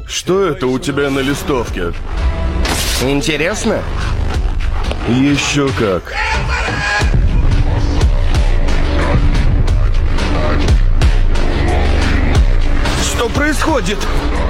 Что это у тебя на листовке? Интересно? Еще как. Что происходит?